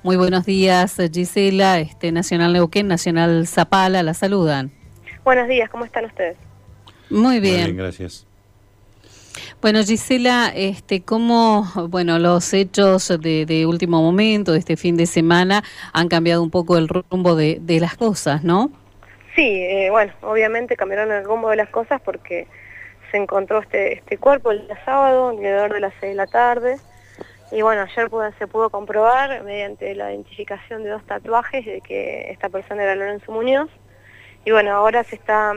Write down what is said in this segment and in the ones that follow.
Muy buenos días, Gisela, Nacional Neuquén, Nacional Zapala, la saludan. Buenos días, ¿cómo están ustedes? Muy Muy bien, bien. gracias. Bueno, Gisela, ¿cómo, bueno, los hechos de último momento, de este fin de semana, han cambiado un poco el rumbo de las cosas, ¿no? Sí, bueno, obviamente cambiaron el rumbo de las cosas porque se encontró este cuerpo el día sábado, alrededor de las 6 de la tarde. Y bueno, ayer se pudo comprobar mediante la identificación de 2 tatuajes de que esta persona era Lorenzo Muñoz. Y bueno, ahora se ha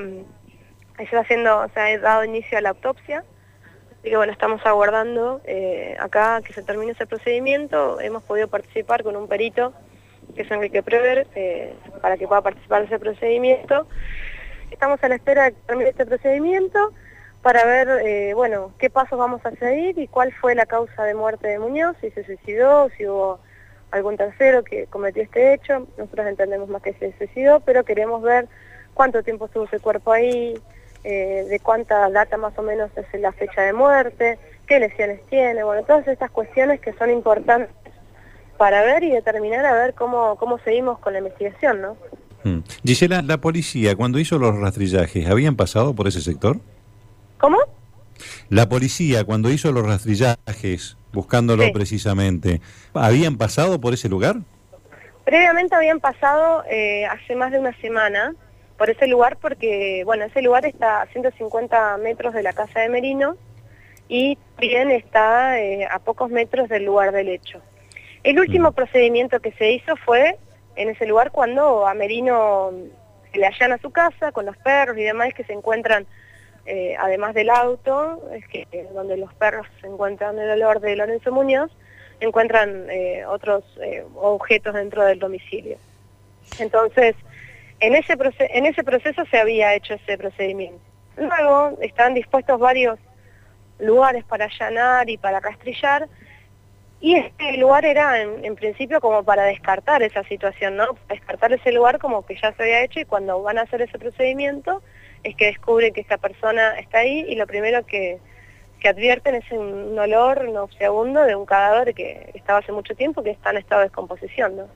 dado inicio a la autopsia. Así que bueno, estamos aguardando acá que se termine ese procedimiento. Hemos podido participar con un perito, que es Enrique Prever, para que pueda participar de ese procedimiento. Estamos a la espera de que termine este procedimiento para ver, bueno, qué pasos vamos a seguir y cuál fue la causa de muerte de Muñoz, si se suicidó, si hubo algún tercero que cometió este hecho. Nosotros entendemos más que se suicidó, pero queremos ver cuánto tiempo estuvo ese cuerpo ahí, de cuánta data más o menos es la fecha de muerte, qué lesiones tiene, bueno, todas estas cuestiones que son importantes para ver y determinar a ver cómo seguimos con la investigación, ¿no? Gisela, la policía, cuando hizo los rastrillajes, ¿habían pasado por ese sector? ¿Cómo? La policía, cuando hizo los rastrillajes, buscándolo Sí. precisamente, ¿habían pasado por ese lugar? Previamente habían pasado hace más de una semana por ese lugar porque, bueno, ese lugar está a 150 metros de la casa de Merino y también está a pocos metros del lugar del hecho. El último procedimiento que se hizo fue en ese lugar cuando a Merino se le allana su casa con los perros y demás que se encuentran, además del auto, donde los perros se encuentran el olor de Lorenzo Muñoz, encuentran otros objetos dentro del domicilio. Entonces, en ese proceso se había hecho ese procedimiento. Luego estaban dispuestos varios lugares para allanar y para rastrillar, y este lugar era en principio como para descartar esa situación, ¿no? Descartar ese lugar como que ya se había hecho, y cuando van a hacer ese procedimiento es que descubren que esta persona está ahí, y lo primero que advierten es un olor nauseabundo de un cadáver que estaba hace mucho tiempo, que está en estado de descomposición, ¿no?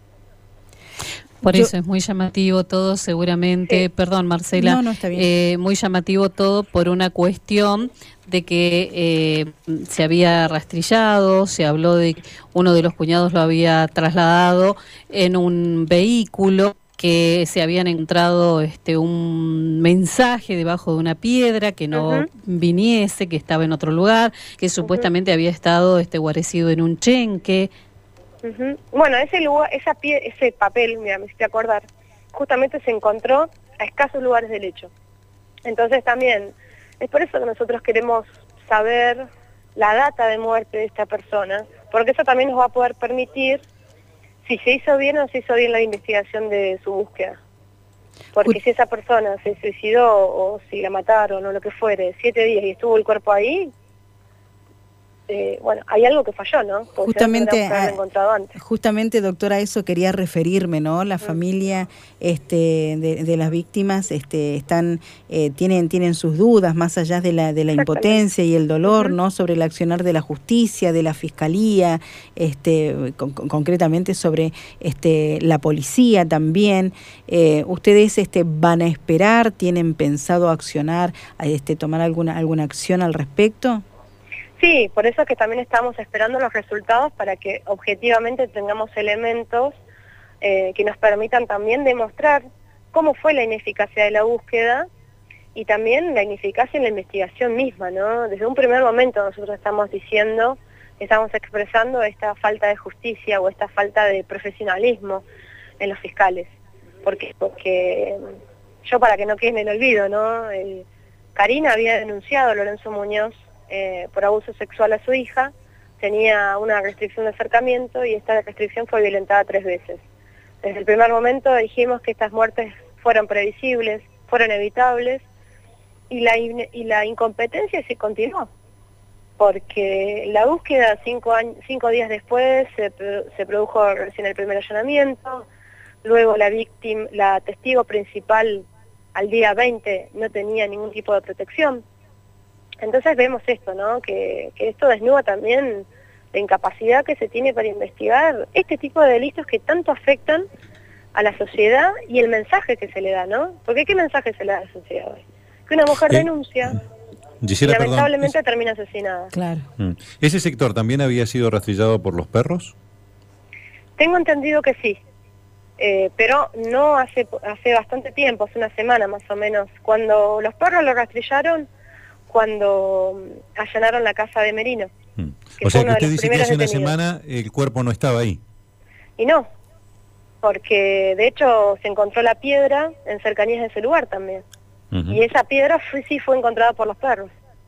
Por eso es muy llamativo todo, seguramente, sí. Perdón, Marcela, no, está bien. Muy llamativo todo por una cuestión de que se había rastrillado, se habló de que uno de los cuñados lo había trasladado en un vehículo, que se habían encontrado un mensaje debajo de una piedra, que no viniese, que estaba en otro lugar, que supuestamente había estado guarecido en un chenque. Bueno, ese papel, mira, me hiciste acordar, justamente se encontró a escasos lugares del hecho. Entonces también, es por eso que nosotros queremos saber la data de muerte de esta persona, porque eso también nos va a poder permitir si se hizo bien o no se hizo bien la investigación de su búsqueda. Porque si esa persona se suicidó o si la mataron o lo que fuere, 7 días y estuvo el cuerpo ahí, bueno, hay algo que falló, ¿no? Porque justamente, doctora, a eso quería referirme, ¿no? La familia de las víctimas tienen sus dudas, más allá de la impotencia y el dolor, ¿no? Sobre el accionar de la justicia, de la fiscalía, concretamente sobre la policía también. ¿Ustedes van a esperar, tienen pensado accionar, tomar alguna acción al respecto? Sí, por eso es que también estamos esperando los resultados para que objetivamente tengamos elementos que nos permitan también demostrar cómo fue la ineficacia de la búsqueda y también la ineficacia en la investigación misma, ¿no? Desde un primer momento nosotros estamos expresando esta falta de justicia o esta falta de profesionalismo en los fiscales. Porque yo, para que no quede en el olvido, ¿no? Karina había denunciado a Lorenzo Muñoz por abuso sexual a su hija, tenía una restricción de acercamiento y esta restricción fue violentada 3 veces. Desde el primer momento dijimos que estas muertes fueron previsibles, fueron evitables, y la incompetencia sí continuó, porque la búsqueda 5 días después se produjo recién el primer allanamiento, luego la testigo principal al día 20 no tenía ningún tipo de protección. Entonces vemos esto, ¿no? Que esto desnuda también de incapacidad que se tiene para investigar este tipo de delitos que tanto afectan a la sociedad y el mensaje que se le da, ¿no? Porque ¿qué mensaje se le da a la sociedad hoy? Que una mujer denuncia Gisela, y lamentablemente perdón, termina asesinada. Claro. ¿ese sector también había sido rastrillado por los perros? Tengo entendido que sí, pero no hace bastante tiempo, hace una semana más o menos, cuando los perros lo rastrillaron, cuando allanaron la casa de Merino. O sea que usted dice que hace una semana el cuerpo no estaba ahí. Y no, porque de hecho se encontró la piedra en cercanías de ese lugar también. Y esa piedra sí fue encontrada por los perros.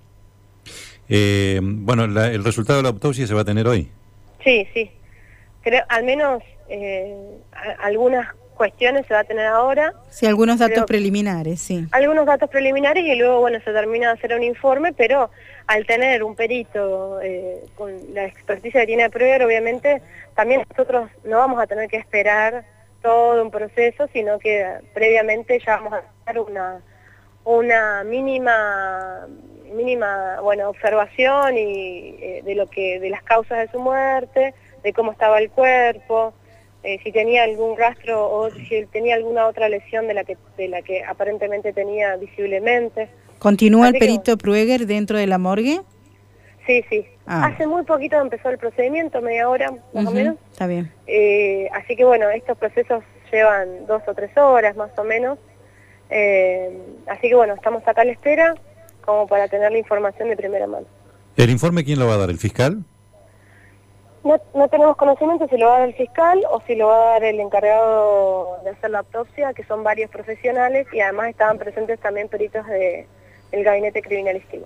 Bueno, el resultado de la autopsia se va a tener hoy. Sí, sí. Creo, al menos algunas cuestiones se va a tener ahora. Sí, algunos datos preliminares, sí. Algunos datos preliminares y luego, bueno, se termina de hacer un informe, pero al tener un perito con la experticia que tiene Proeger, obviamente, también nosotros no vamos a tener que esperar todo un proceso, sino que previamente ya vamos a hacer una mínima bueno, observación y de las causas de su muerte, de cómo estaba el cuerpo, si tenía algún rastro o si tenía alguna otra lesión de la que aparentemente tenía visiblemente. ¿Continúa el perito Proeger dentro de la morgue? Sí, sí. Hace muy poquito empezó el procedimiento, media hora más o menos. Está bien. Así que bueno, estos procesos llevan 2 o 3 horas más o menos. Así que bueno, estamos acá a la espera como para tener la información de primera mano. ¿El informe quién lo va a dar? ¿El fiscal? No tenemos conocimiento si lo va a dar el fiscal o si lo va a dar el encargado de hacer la autopsia, que son varios profesionales y además estaban presentes también peritos del gabinete criminalístico.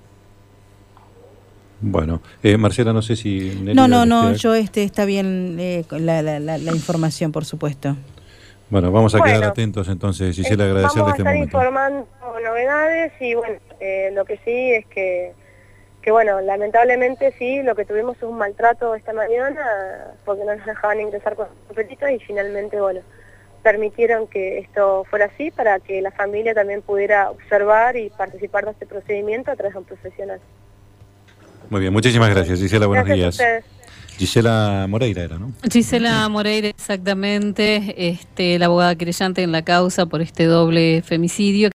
Bueno, Marcela, no sé si... No, yo está bien la información, por supuesto. Bueno, vamos a quedar atentos entonces, Gisela, agradecerle este momento. Vamos a estar informando novedades y bueno, lo que sí es que bueno, lamentablemente sí, lo que tuvimos es un maltrato esta mañana porque no nos dejaban ingresar con los peritos y finalmente, bueno, permitieron que esto fuera así para que la familia también pudiera observar y participar de este procedimiento a través de un profesional. Muy bien, muchísimas gracias, Gisela, buenos días. A ustedes. Gisela Moreira era, ¿no? Gisela Moreira, exactamente, la abogada querellante en la causa por este doble femicidio.